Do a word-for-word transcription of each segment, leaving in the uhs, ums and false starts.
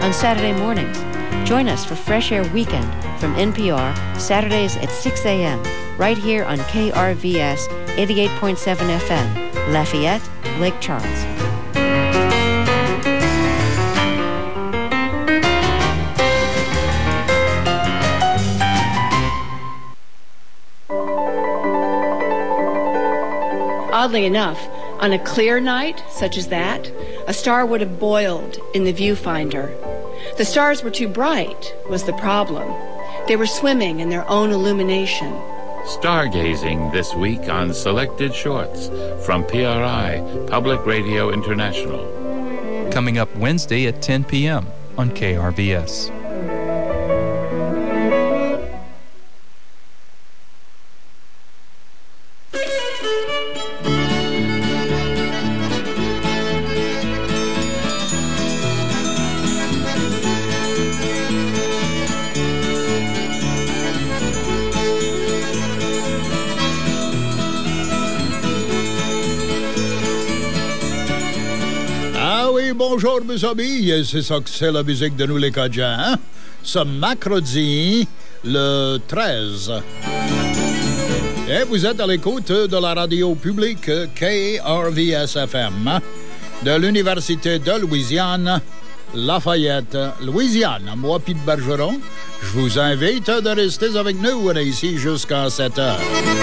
on Saturday mornings. Join us for Fresh Air Weekend from N P R, Saturdays at six a.m., right here on K R V S eighty-eight point seven F M, Lafayette, Lake Charles. Oddly enough, on a clear night such as that, a star would have boiled in the viewfinder. The stars were too bright, was the problem. They were swimming in their own illumination. Stargazing this week on Selected Shorts from P R I, Public Radio International. Coming up Wednesday at ten p.m. on K R V S. Bonjour mes amis, c'est ça que c'est la musique de nous les Cajuns, hein? Ce mercredi, le treize. Et vous êtes à l'écoute de la radio publique K R V S F M de l'Université de Louisiane, Lafayette, Louisiane. Moi, Pete Bergeron, je vous invite de rester avec nous. On est ici jusqu'à sept heures.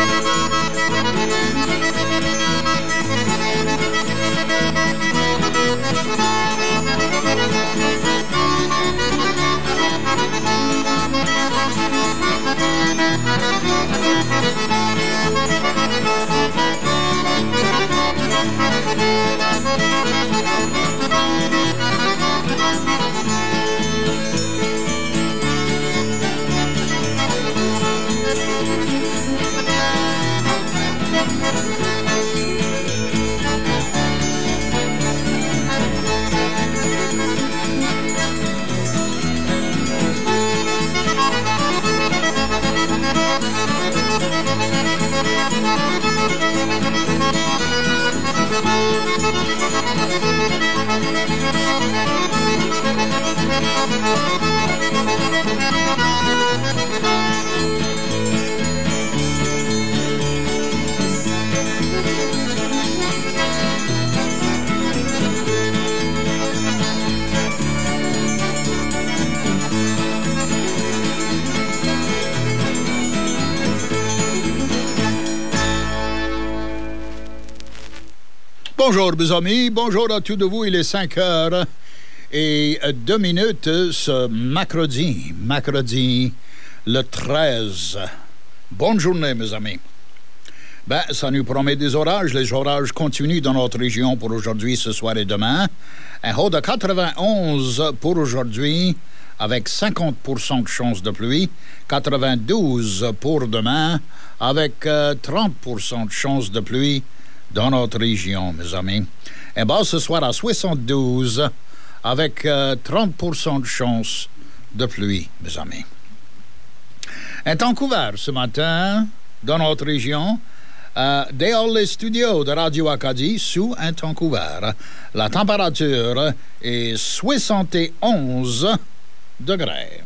Bonjour mes amis, bonjour à tous de vous, il est cinq heures et deux minutes ce mercredi, mercredi le treize. Bonne journée mes amis. Ben, ça nous promet des orages, les orages continuent dans notre région pour aujourd'hui, ce soir et demain. Un haut de quatre-vingt-onze pour aujourd'hui avec cinquante pour cent de chance de pluie, quatre-vingt-douze pour demain avec euh, trente pour cent de chance de pluie dans notre région, mes amis. Et bas ce soir à soixante-douze, avec euh, trente pour cent de chance de pluie, mes amis. Un temps couvert ce matin dans notre région, euh, dehors les studios de Radio Acadie, sous un temps couvert. La température est soixante et onze degrés.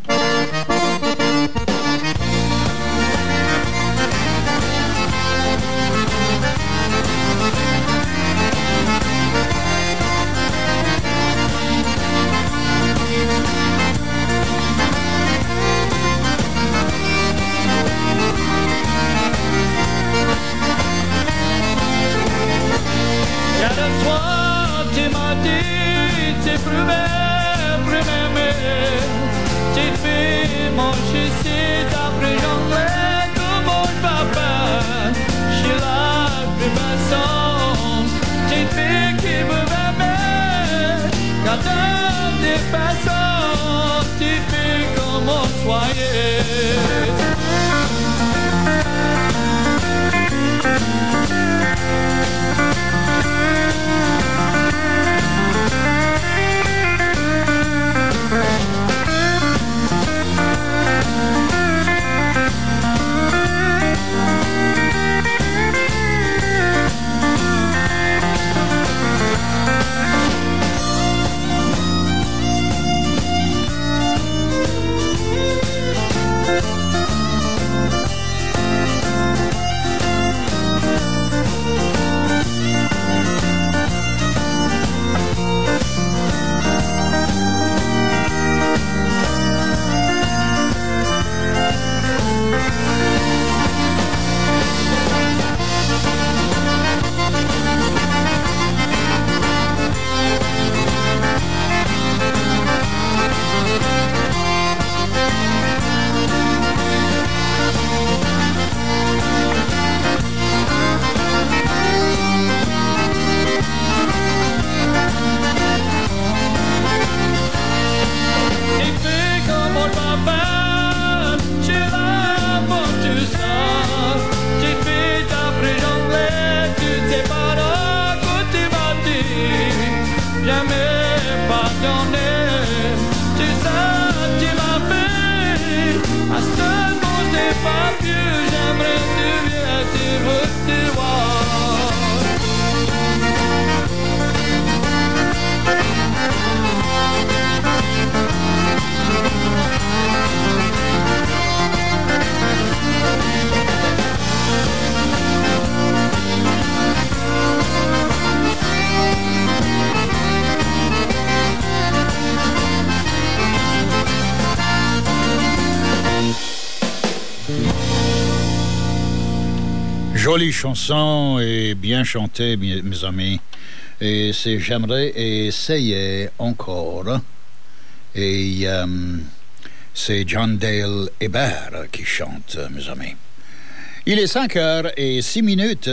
Jolie chanson et bien chantée, mes, mes amis. Et c'est J'aimerais essayer encore. Et euh, c'est John Dale Hébert qui chante, mes amis. Il est cinq heures et six minutes.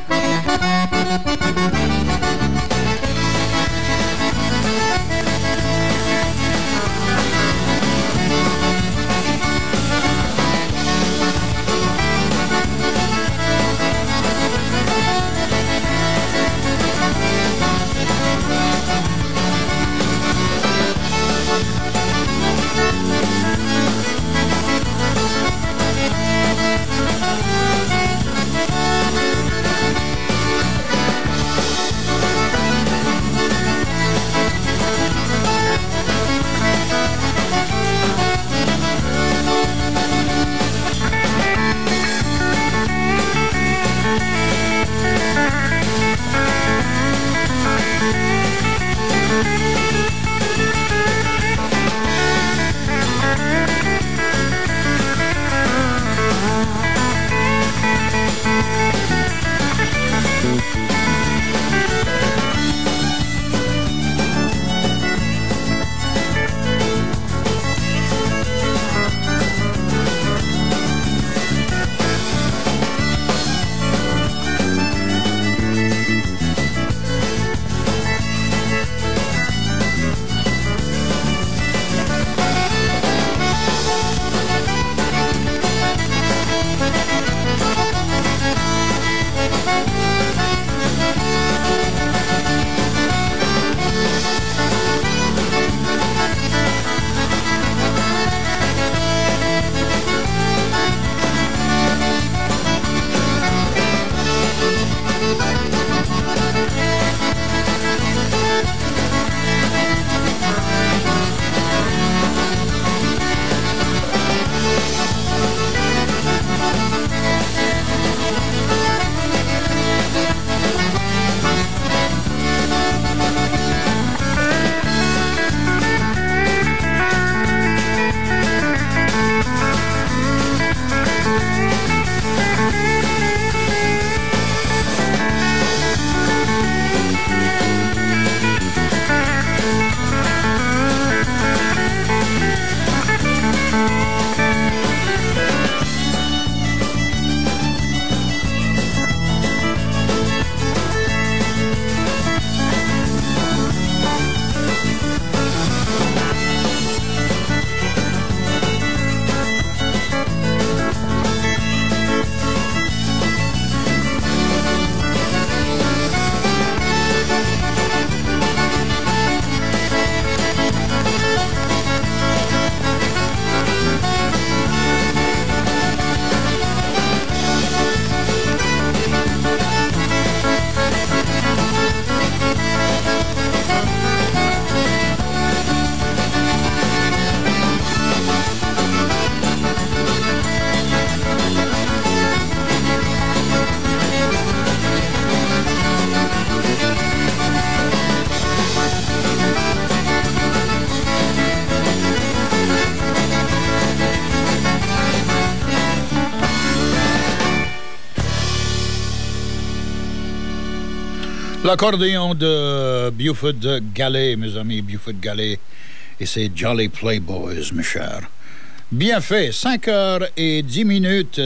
L'accordéon de Buford Gallet, mes amis, Buford Gallet, et ses Jolly Playboys, mes chers. Bien fait, cinq heures et dix minutes,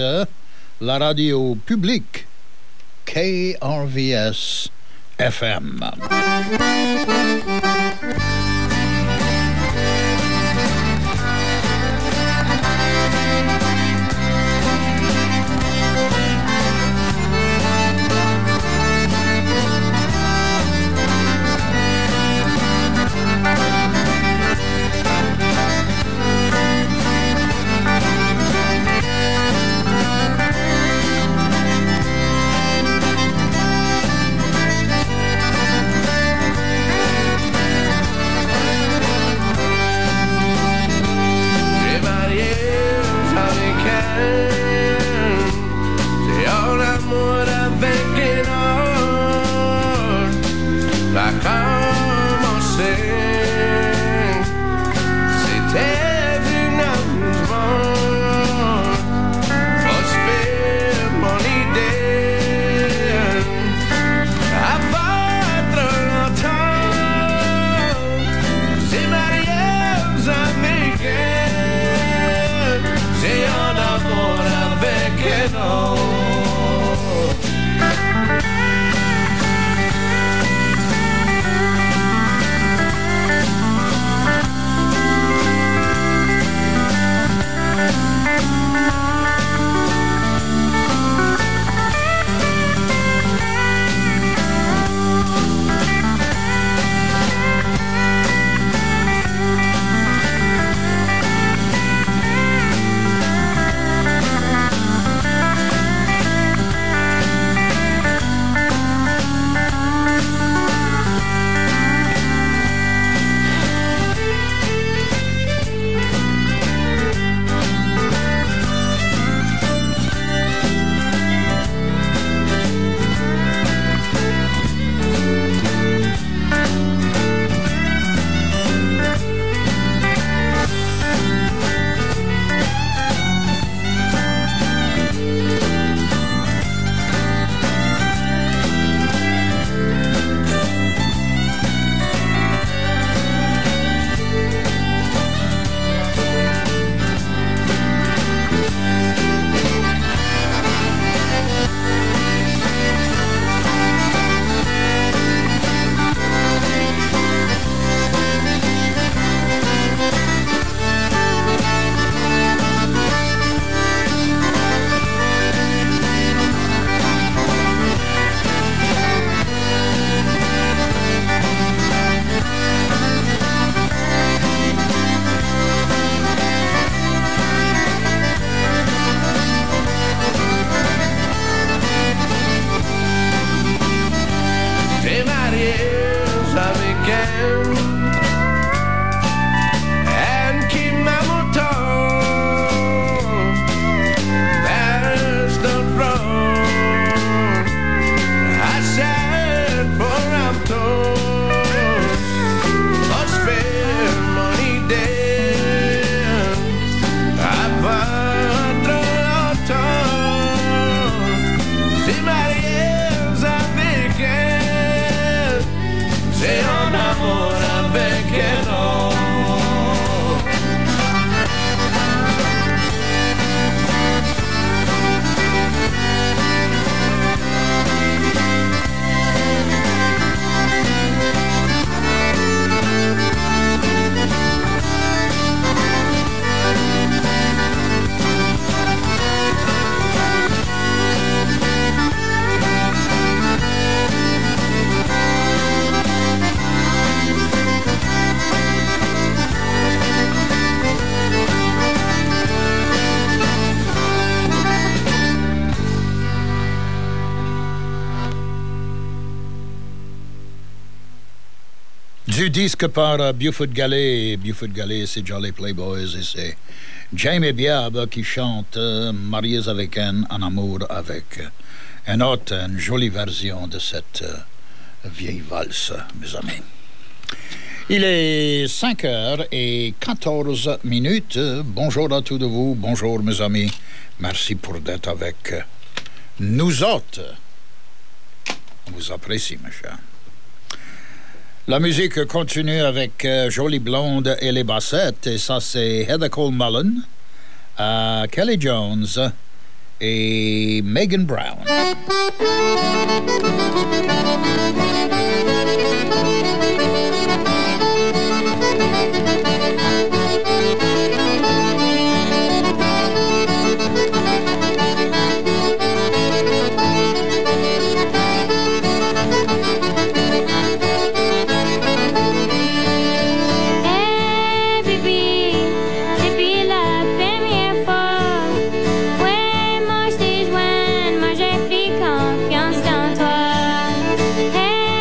la radio publique, K R V S F M. all. Du disque par uh, Buford Galley. Buford Galley, c'est Jolly Playboys et c'est Jamie Biab qui chante uh, Mariés avec un, en amour avec une autre, une jolie version de cette uh, vieille valse, mes amis. Il est cinq heures et quatorze minutes. Bonjour à tous de vous. Bonjour, mes amis. Merci pour d'être avec nous autres. On vous apprécie, mes chers. La musique continue avec euh, Jolie Blonde et les bassettes. Et ça, c'est Heather Coleman, euh, Kelly Jones et Megan Brown. Hey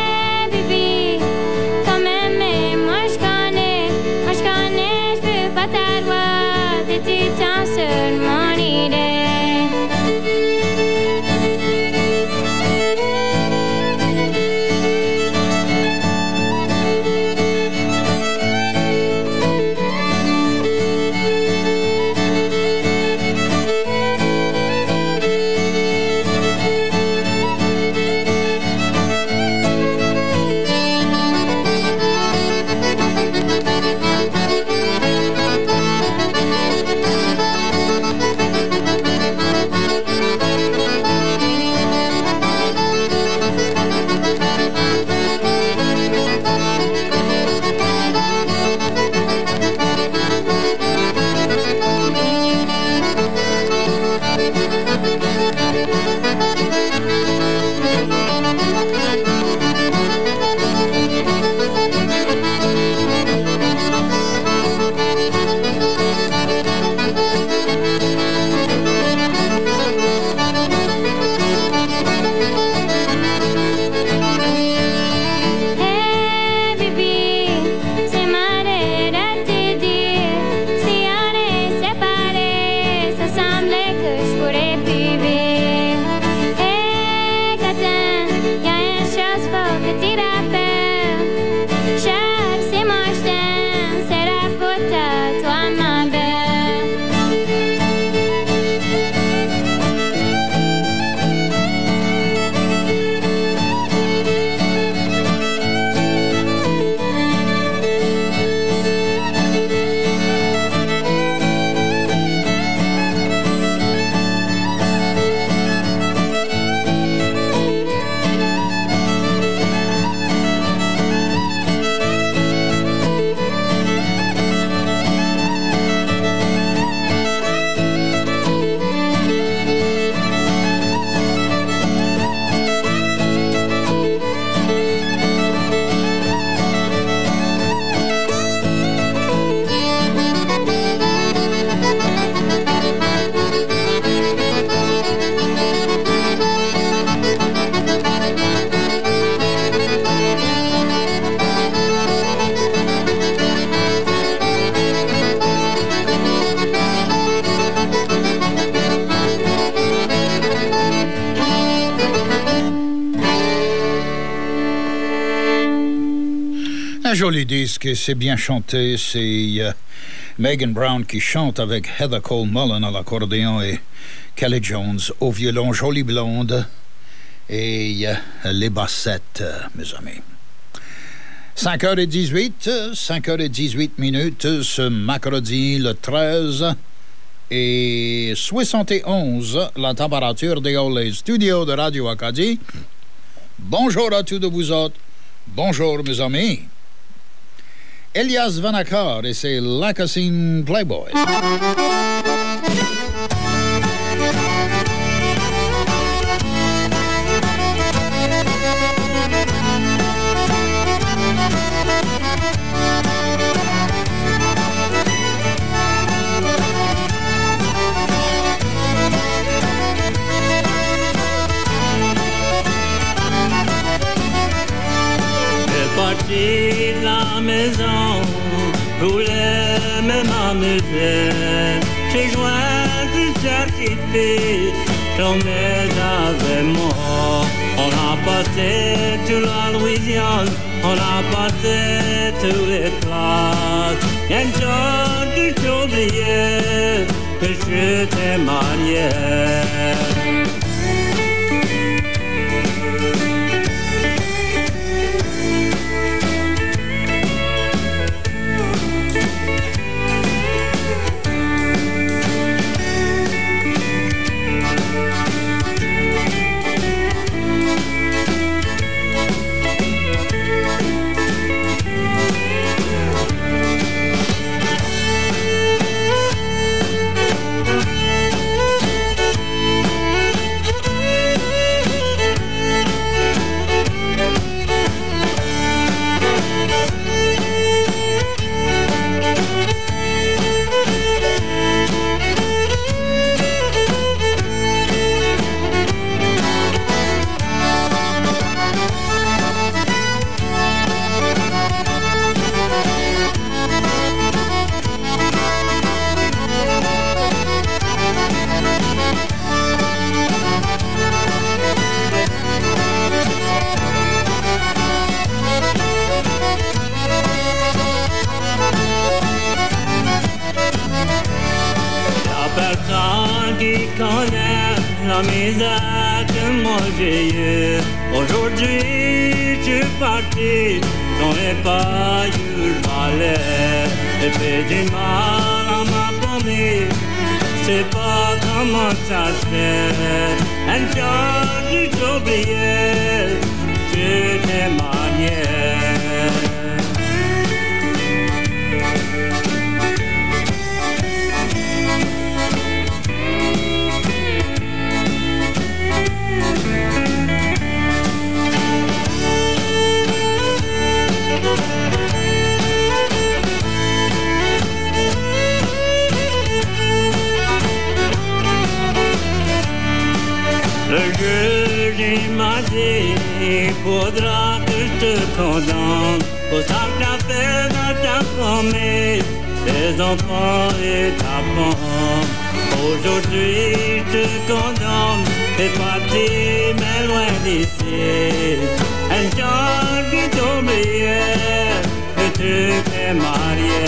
joli disque et c'est bien chanté. C'est euh, Megan Brown qui chante avec Heather Cole Mullen à l'accordéon et Kelly Jones au violon, jolie blonde et euh, les bassettes, euh, mes amis. cinq heures dix-huit, cinq heures dix-huit minutes ce mercredi le treize et soixante et onze la température dans les studios de Radio Acadie. Bonjour à tous de vous autres. Bonjour mes amis. Elias Vanakar et ses Lacassine Playboys. Parti de la maison, voulais même m'amuser. J'ai joint de quitter, tombé avec moi. On a passé toute la Louisiane, on a passé tous les classes. Un jour que j'ai oublié que je t'ai marié. La misère que moi j'ai eue. Aujourd'hui je suis parti, j'en ai pas eu le valet. J'ai fait du mal à ma famille, je sais pas comment ça se fait. Un jour j'ai oublié, je t'ai marié. Le juge il m'a dit, il faudra que je te condamne pour ça que t'as fait dans ta famille, tes enfants et ta femme. Aujourd'hui je te condamne, t'es parti mais loin d'ici. Un jour qui t'oubliait que tu t'es marié.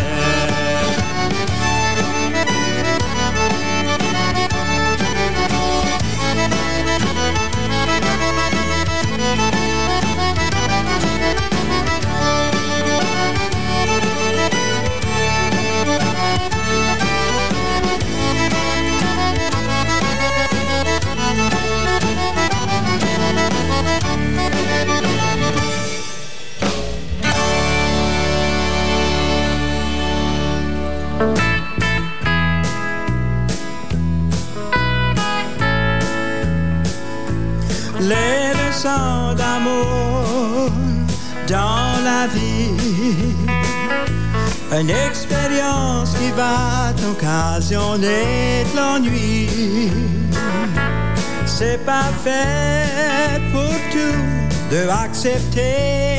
Les leçons d'amour dans la vie, une expérience qui va t'occasionner de l'ennui. C'est pas fait pour tout de accepter.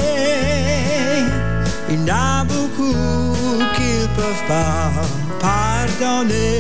Il y en a beaucoup qui ne peuvent pas pardonner.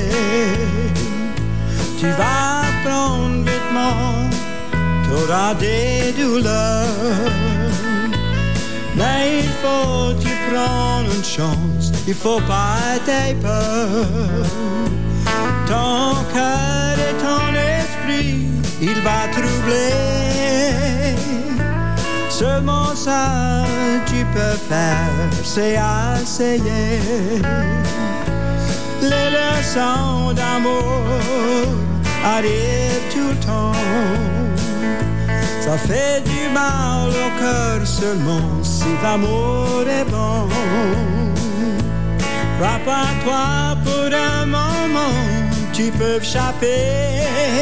Tu vas prendre vêtements, t'auras des douleurs, mais il faut que tu prendre une chance, il faut pas être peur. Ton cœur et ton esprit, il va troubler. Seulement ça tu peux faire, c'est essayer. Les leçons d'amour arrivent tout le temps. Ça fait du mal au cœur seulement si l'amour est bon. Crois pas toi pour un moment, tu peux échapper.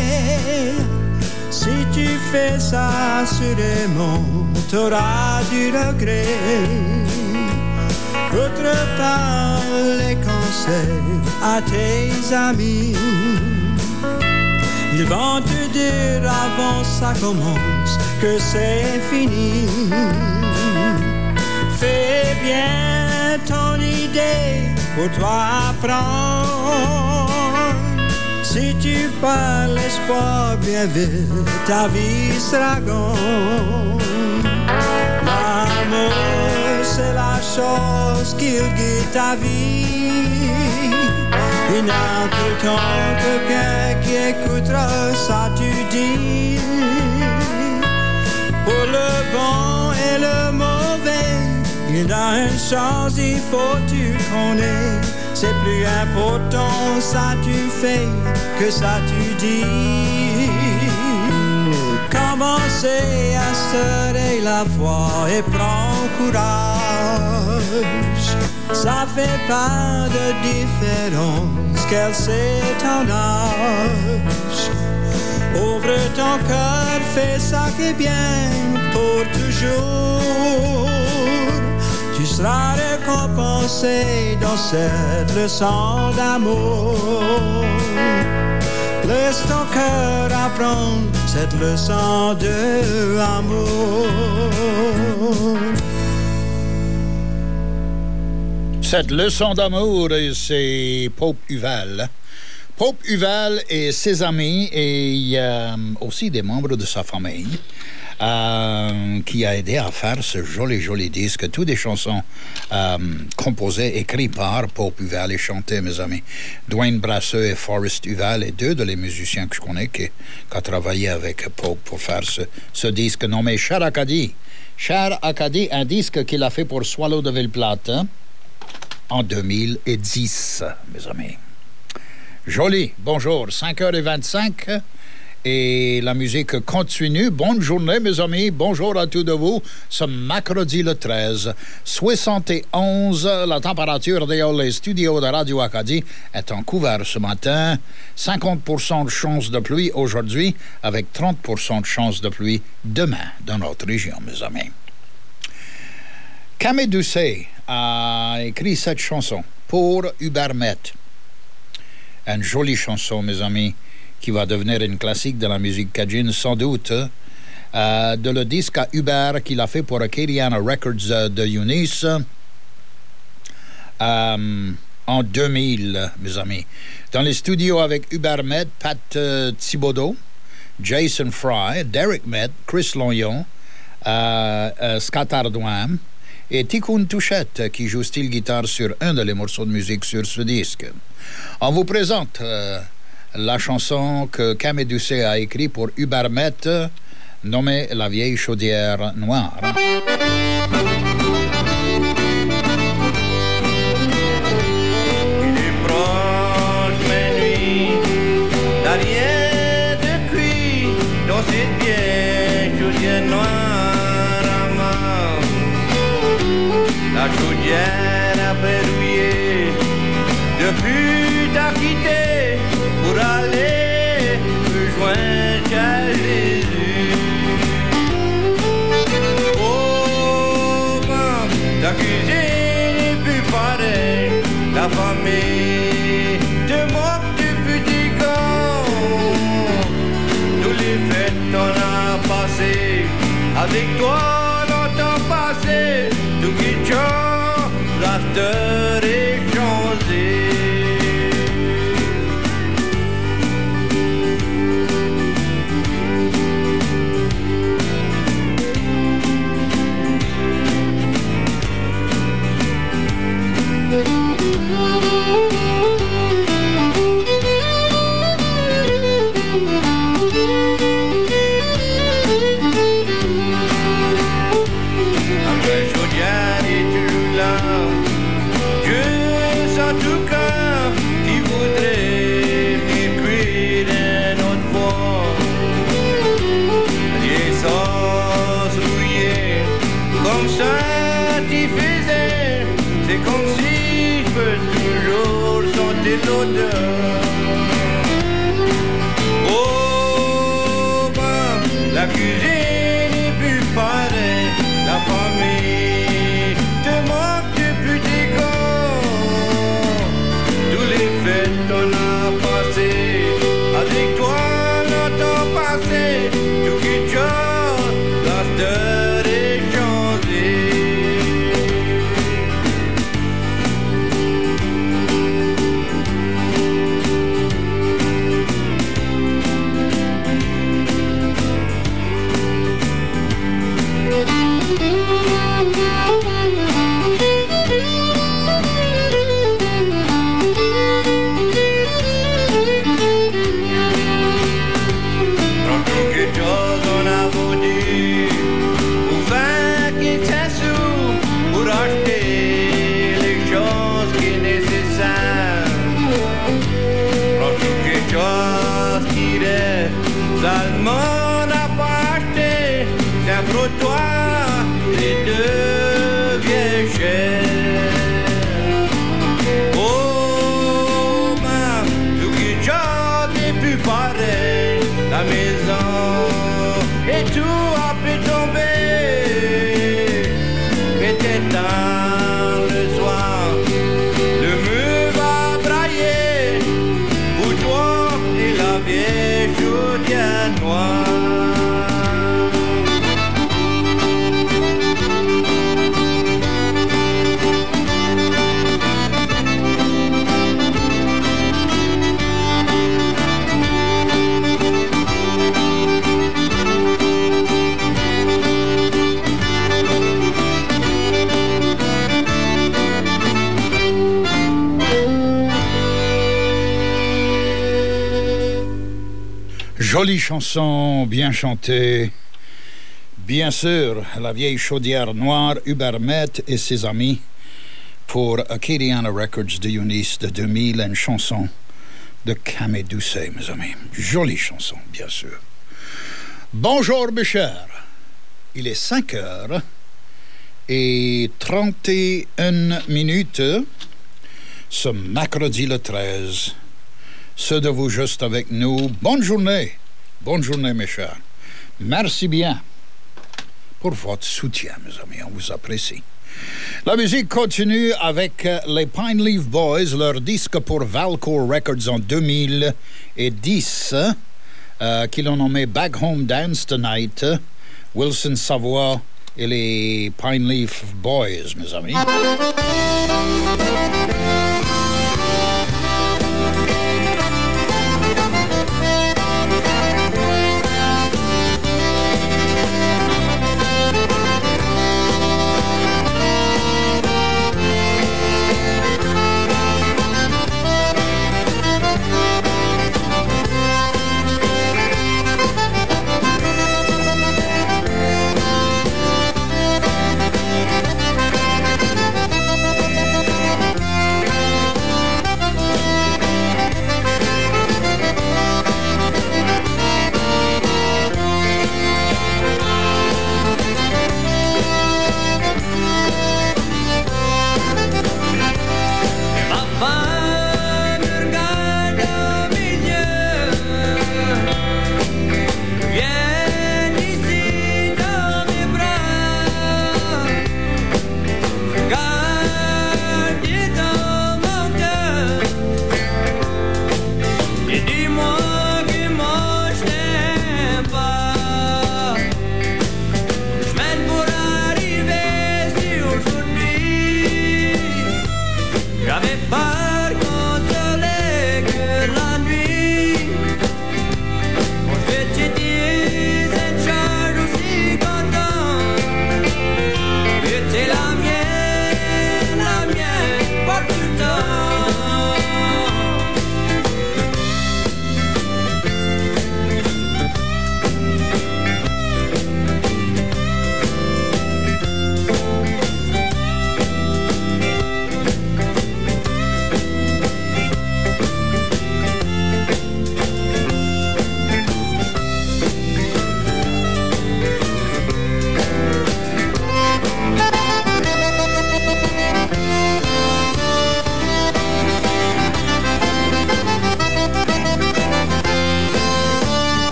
Si tu fais ça, assurément, t'auras du regret. Autre part, les conseils à tes amis. Ils vont te dire avant ça commence que c'est fini. Fais bien ton idée pour toi prendre. Si tu perds l'espoir bien vite, ta vie sera gone. L'amour, c'est la chose qui guide ta vie. Il n'y a tout le temps quelqu'un qui écoutera ça tu dis. Pour le bon et le mauvais, il y a une chose, il faut tu connais. C'est plus important ça tu fais que ça tu dis. Commencez à serrer la voix et prends courage. Ça fait pas de différence quel c'est ton âge. Ouvre ton cœur, fais ça qui est bien pour toujours. Tu seras récompensé dans cette leçon d'amour. Laisse ton cœur apprendre cette leçon d'amour. Cette leçon d'amour, c'est Pope Huval. Pope Huval et ses amis et euh, aussi des membres de sa famille euh, qui a aidé à faire ce joli, joli disque. Toutes des chansons euh, composées, écrites par Pope Huval et chantées, mes amis. Dwayne Brasseux et Forrest Huval, et deux de les musiciens que je connais qui, qui ont travaillé avec Pope pour faire ce, ce disque nommé Cher Acadie. Cher Acadie, un disque qu'il a fait pour Swallow de Ville-Plate en deux mille dix, mes amis. Joli, bonjour, cinq heures vingt-cinq et la musique continue. Bonne journée, mes amis, bonjour à tous de vous. Ce mercredi le treize, soixante et onze, la température dans les studios de Radio Acadie est en couvert ce matin. cinquante pour cent de chance de pluie aujourd'hui, avec trente pour cent de chance de pluie demain dans notre région, mes amis. Camille Doucet a écrit cette chanson pour Hubert Met. Une jolie chanson, mes amis, qui va devenir une classique de la musique cajun, sans doute, euh, de le disque à Hubert qu'il a fait pour Acadiana Records euh, de Eunice euh, en deux mille, mes amis. Dans les studios avec Hubert Met, Pat euh, Thibodeau, Jason Fry, Derek Met, Chris Lognon, euh, euh, Scott Ardouin, et Ticoun Touchette qui joue style guitare sur un des morceaux de musique sur ce disque. On vous présente euh, la chanson que Camille Doucet a écrite pour Hubert Met, nommée La vieille chaudière noire. Il est proche minuit, derrière de cuir, dans cette vieille chaudière noire. La chaudière a verrouillé depuis t'as quitté pour aller rejoindre à Jésus. Oh, ben, ta cuisine n'est plus pareille, la famille te moque du petit gars. Tous les fêtes on a passé avec toi dans ton passé. Tout qui change, la terre est changée. on a passé. Avec toi, longtemps passé, tout qui chose, l'astre est changé. Salmon n'a pas acheté, c'est un frottoir, les deux vieilles chaises. Oh, ma, tout qui chante n'est plus pareil, la maison et tout a pu tomber. Mais t'es tard le soir, le mur va brailler, pour toi et la vieille chaudière noire. Jolie chanson, bien chantée. Bien sûr, la vieille chaudière noire, Hubermet et ses amis, pour Acadiana Records de Eunice de deux mille, une chanson de Camé Doucet, mes amis. Jolie chanson, bien sûr. Bonjour, mes chers. Il est cinq heures et trente et une minutes ce mercredi le treize. Ceux de vous juste avec nous, bonne journée. Bonne journée, mes chers. Merci bien pour votre soutien, mes amis. On vous apprécie. La musique continue avec les Pine Leaf Boys, leur disque pour Valcourt Records en deux mille dix, euh, qu'ils ont nommé Back Home Dance Tonight. Wilson Savoie et les Pine Leaf Boys, mes amis.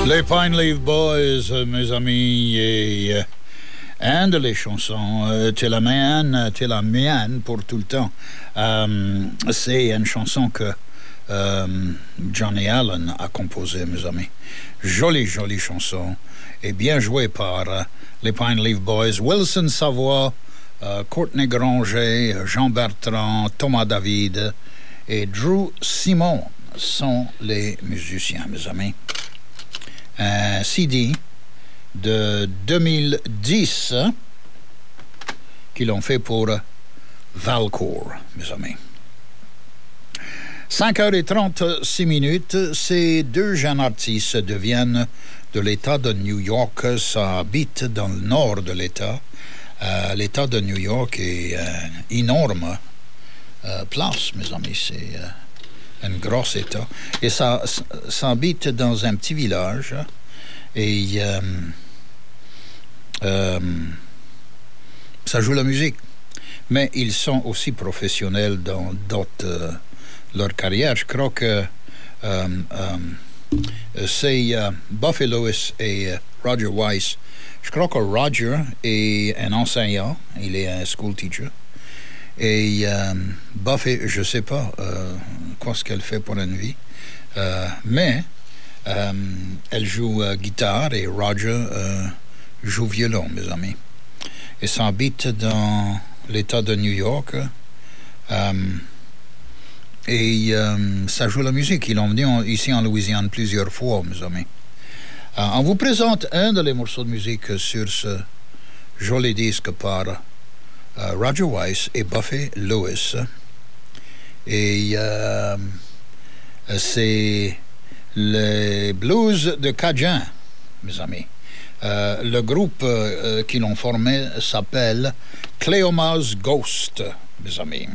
Les Pine Leaf Boys, mes amis, et euh, un de les chansons, euh, T'es la mienne, t'es la mienne pour tout le temps. Euh, c'est une chanson que euh, Johnny Allen a composée, mes amis. Jolie, jolie chanson, et bien jouée par euh, les Pine Leaf Boys. Wilson Savoie, euh, Courtney Granger, Jean Bertrand, Thomas David et Drew Simon sont les musiciens, mes amis. Un C D de deux mille dix qu'ils ont fait pour Valcourt, mes amis. cinq heures trente-six minutes, ces deux jeunes artistes deviennent de l'État de New York. Ça habite dans le nord de l'État. Euh, L'État de New York est une énorme euh, place, mes amis. C'est euh, un gros État. Et ça, ça habite dans un petit village. Et euh, euh, ça joue la musique. Mais ils sont aussi professionnels dans d'autres euh, leur carrière. Je crois que euh, euh, c'est euh, Buffy Lewis et euh, Roger Weiss. Je crois que Roger est un enseignant. Il est un school teacher. Et euh, Buffy, je ne sais pas euh, quoi ce qu'elle fait pour une vie, euh, mais euh, elle joue euh, guitare et Roger euh, joue violon, mes amis. Et ça habite dans l'État de New York. Euh, et euh, ça joue la musique. Ils l'ont venu en, ici en Louisiane plusieurs fois, mes amis. Euh, on vous présente un de les morceaux de musique sur ce joli disque par Uh, Roger Weiss et Buffy Lewis. Et euh, c'est les blues de Cajun, mes amis. Euh, le groupe euh, qui l'ont formé s'appelle Cleoma's Ghost, mes amis.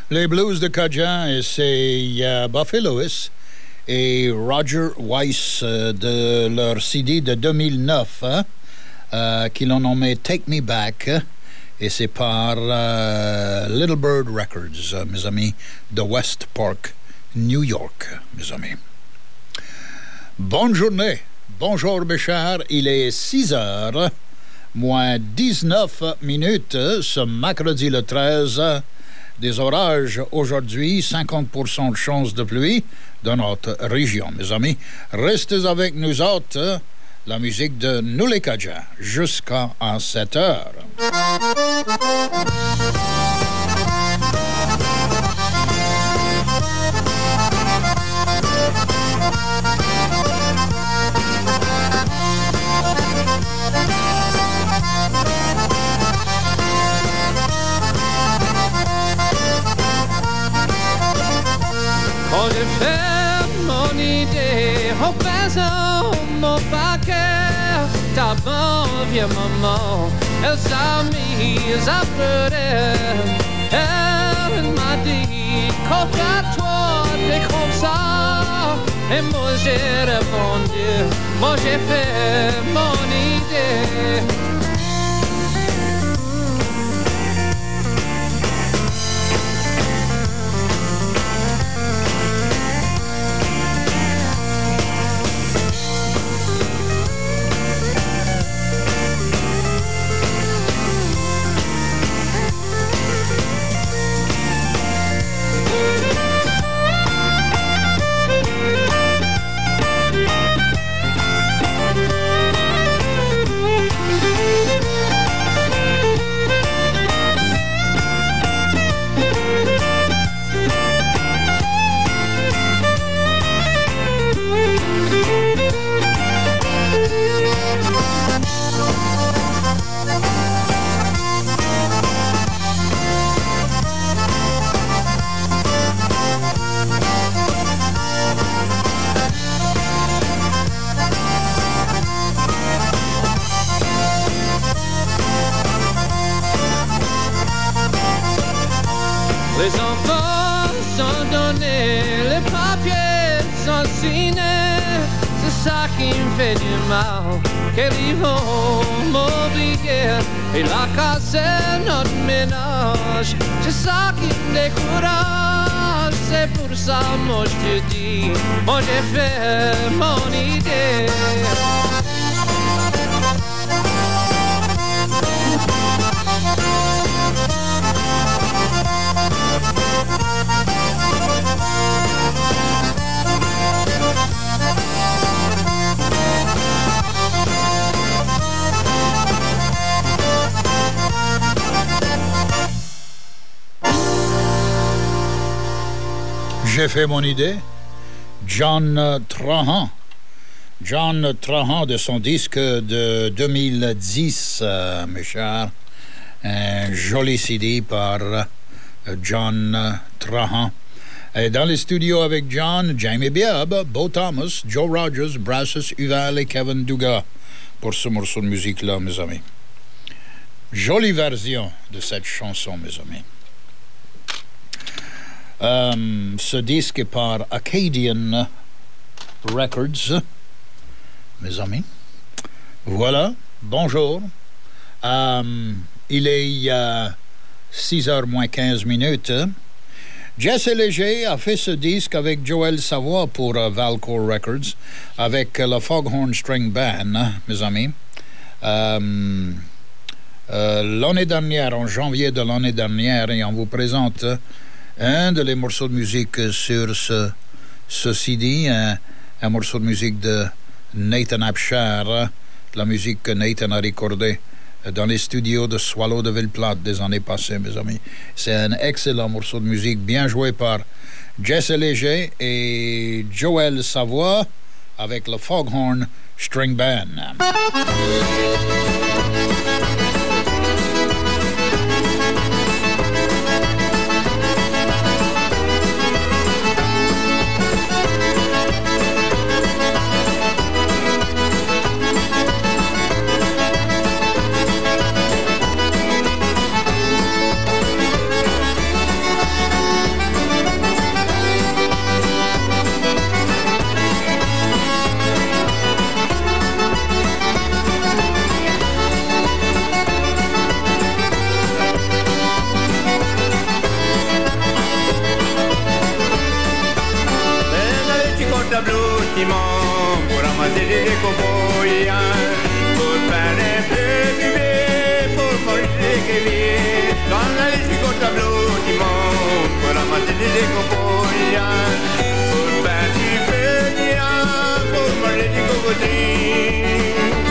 Les Blues de Cajun, et c'est uh, Buffy Lewis et Roger Weiss euh, de leur C D de deux mille neuf, hein, euh, qui l'ont nommé Take Me Back, et c'est par euh, Little Bird Records, euh, mes amis, de West Park, New York, mes amis. Bonne journée, bonjour mes chers, il est six heures, moins dix-neuf minutes, ce mercredi le treize. Des orages aujourd'hui, cinquante pour cent de chance de pluie dans notre région. Mes amis, restez avec nous autres, la musique de Nous les Cajuns, jusqu'à sept heures. Quand j'ai fait mon idée, en faisant mon paquet, ta bonne vieille maman, elle s'est mise à pleurer. Elle m'a dit, quand à toi t'es comme ça, et moi j'ai répondu, moi j'ai fait mon idée. Les enfants sont donnés, les papiers sont signés. C'est ça qui me fait du mal, qu'ils vont m'obliger. Il a cassé notre ménage, c'est ça qui me décourage. C'est pour ça, moi je te dis, moi j'ai fait mon idée. J'ai fait mon idée. John Trahan. John Trahan de son disque de deux mille dix, euh, mes chers. Un joli C D par euh, John Trahan. Et dans les studios avec John, Jamie Biab, Bo Thomas, Joe Rogers, Brassus Uval et Kevin Dugas pour ce morceau de musique-là, mes amis. Jolie version de cette chanson, mes amis. Um, ce disque est par Acadian Records, mes amis. Voilà, bonjour. Um, il est uh, six heures moins quinze minutes. Jesse Léger a fait ce disque avec Joël Savoie pour uh, Valcourt Records, avec uh, la Foghorn String Band, mes amis. Um, uh, l'année dernière, en janvier de l'année dernière, et on vous présente un de les morceaux de musique sur ce, ce C D, un, un morceau de musique de Nathan Abshire, la musique que Nathan a recordée dans les studios de Swallow de Ville-Plate des années passées, mes amis. C'est un excellent morceau de musique, bien joué par Jesse Léger et Joël Savoie avec le Foghorn String Band. bâtiment pour ramasser des cow-boys, pour faire un peu bébé, pour manger des gréviers. Dans la liste au tableau dimanche pour ramasser des cow-boys, pour faire du petit, pour manger des cocotiers.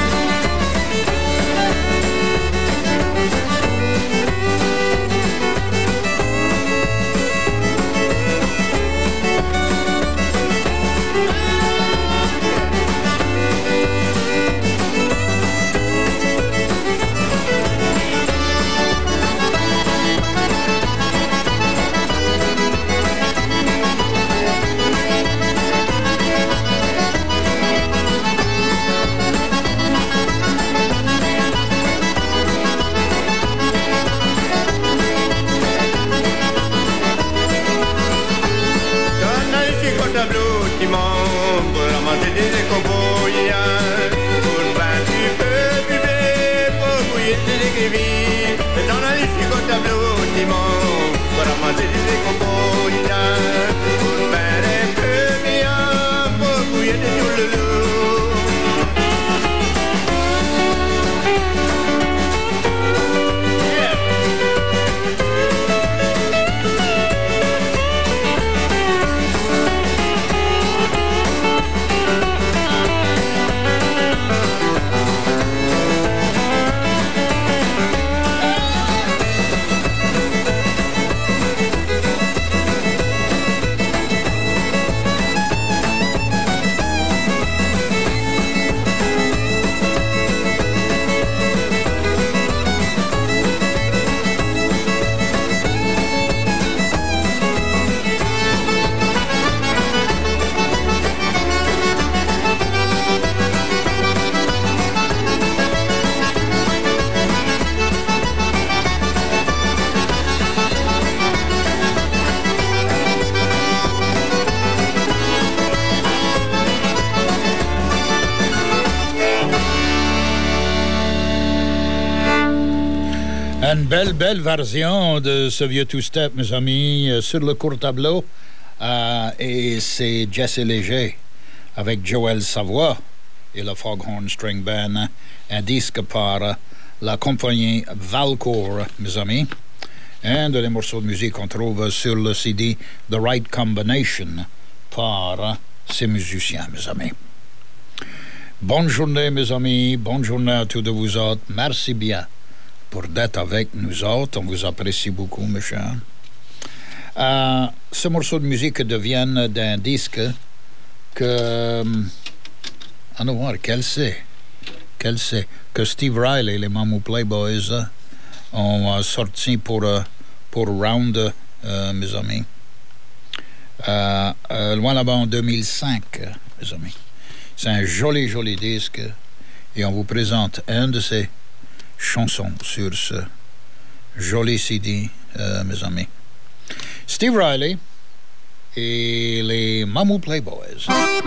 Pour ramasser des cow-boys, pour faire du peu bébé, pour bouiller des gréviers. Et dans la liste au tableau dimanche, pour ramasser des cow-boys, pour faire un peu bien, pour bouiller des touloulous. Une belle, belle version de ce vieux two-step, mes amis, euh, sur le court tableau. Euh, et c'est Jesse Léger avec Joël Savoie et le Foghorn String Band, un disque par euh, la compagnie Valcourt, mes amis. Un de les morceaux de musique qu'on trouve sur le C D The Right Combination par euh, ces musiciens, mes amis. Bonne journée, mes amis. Bonne journée à tous de vous autres. Merci bien pour d'être avec nous autres. On vous apprécie beaucoup, mes chers. Euh, ce morceau de musique devient d'un disque que... allons voir, quel c'est? Quel c'est? Que Steve Riley, les Mamou Playboys, ont euh, sorti pour, euh, pour Round, euh, mes amis. Euh, euh, loin là-bas en deux mille cinq, mes amis. C'est un joli, joli disque. Et on vous présente un de ces chansons sur ce joli C D, euh, mes amis. Steve Riley et les Mamou Playboys.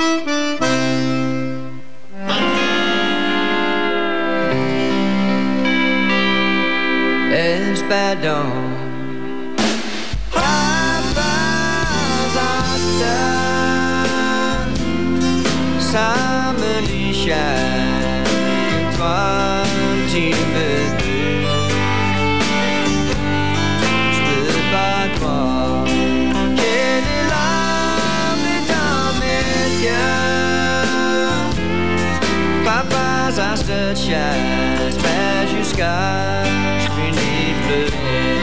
Espadon, ça me dit cher que toi tu me veux. Je peux pas croire que les larmes dans mes yeux. Papa, ça se chasse, mais jusqu'à je finis de pleurer.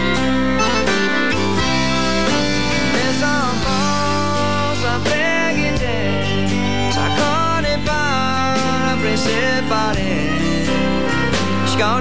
Les enfants s'imprégnaient, ça connaît pas après séparer. J'con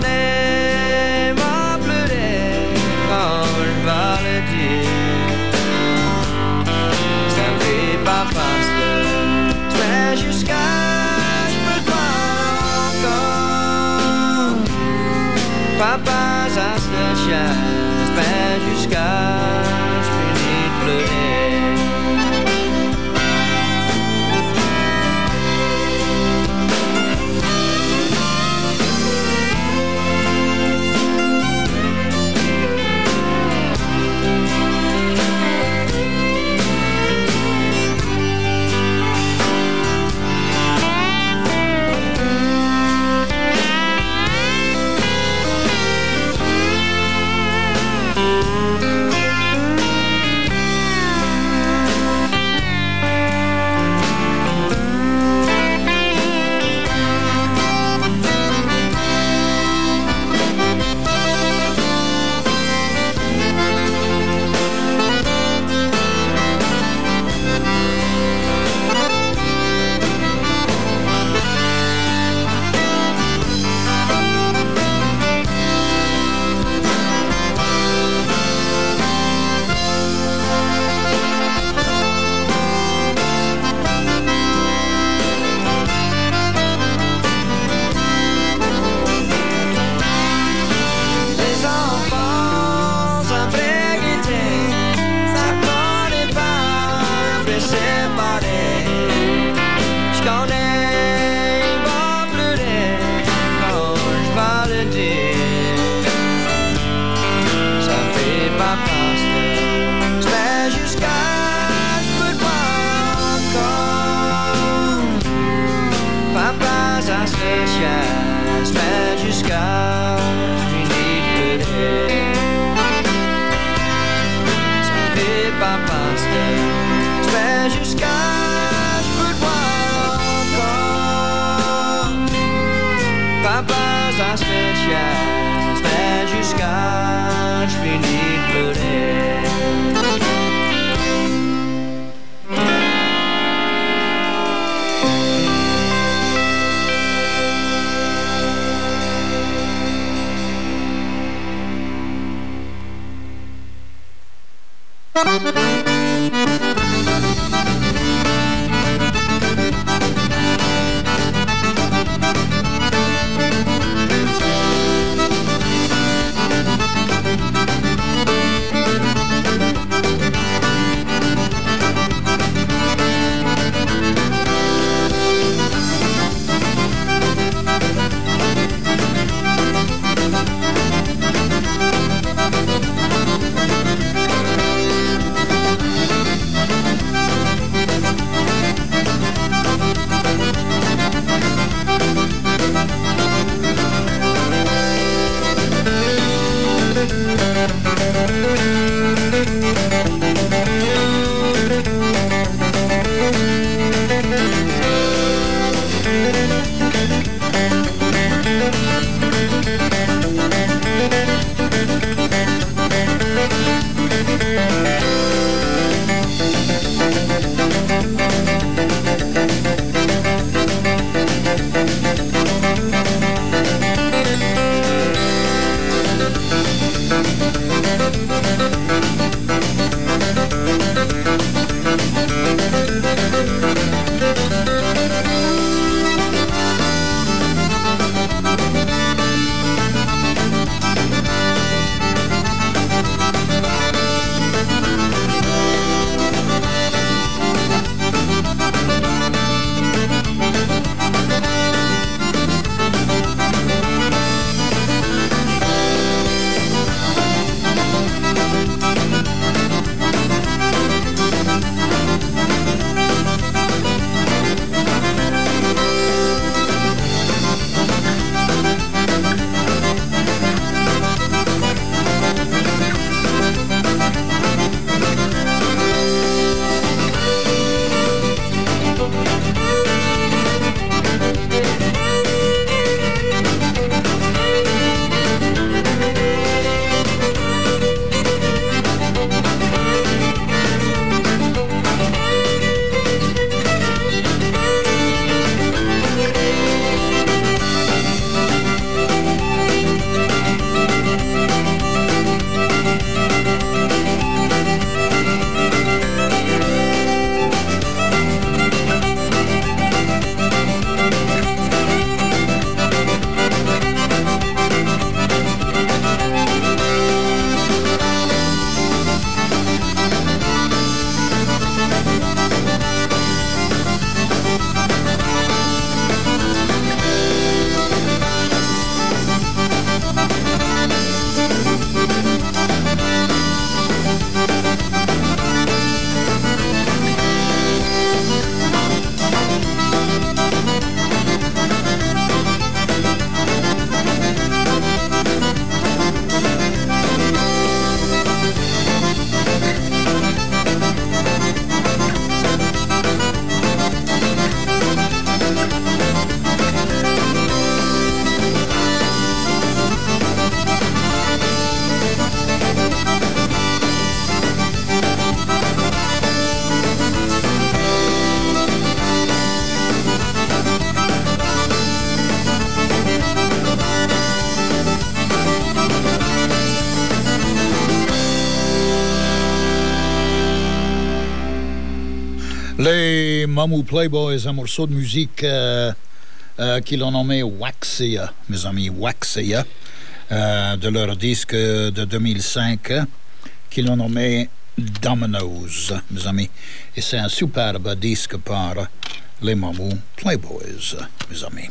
Les Mamou Playboys, un morceau de musique euh, euh, qu'ils ont nommé Waxia, mes amis, Waxia, euh, de leur disque de deux mille cinq, qu'ils ont nommé Dominoes, mes amis. Et c'est un superbe disque par les Mamou Playboys, mes amis.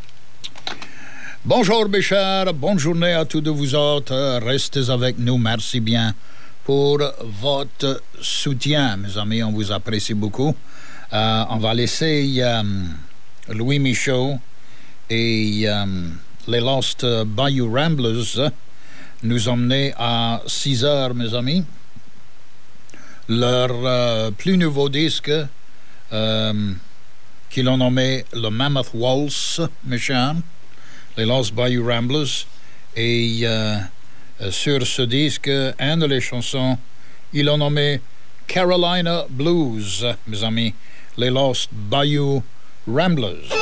Bonjour, mes chers, bonne journée à tous de vous autres. Restez avec nous, merci bien pour votre soutien, mes amis, on vous apprécie beaucoup. Euh, on va laisser euh, Louis Michaud et euh, les Lost Bayou Ramblers nous emmener à six heures, mes amis. Leur euh, plus nouveau disque, euh, qu'ils ont nommé le Mammoth Waltz, mes chers, les Lost Bayou Ramblers, et euh, sur ce disque, un de les chansons, ils l'ont nommé Carolina Blues, mes amis, les Lost Bayou Ramblers.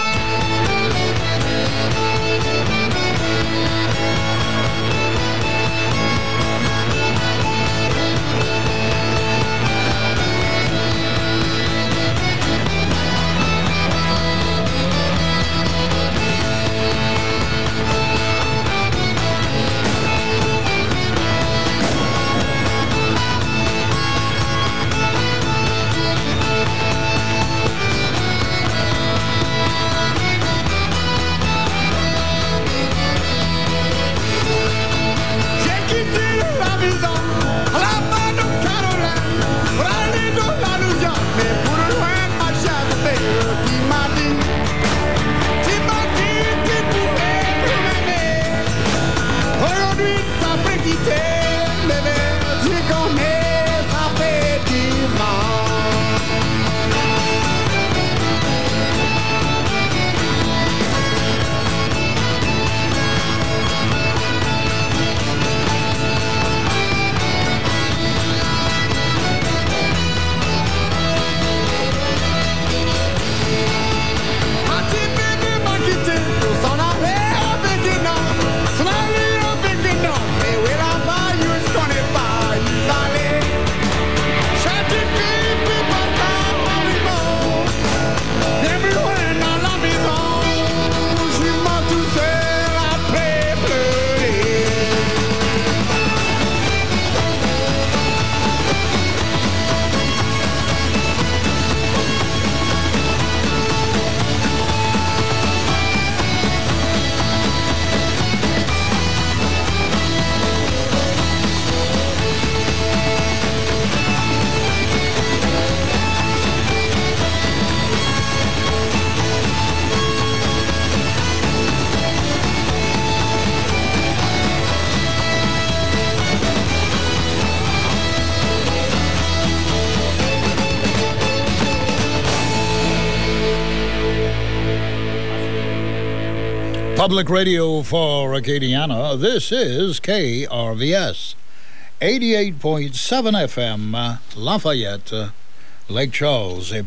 Public Radio for Acadiana. This is K R V S, eighty-eight point seven F M, Lafayette, Lake Charles.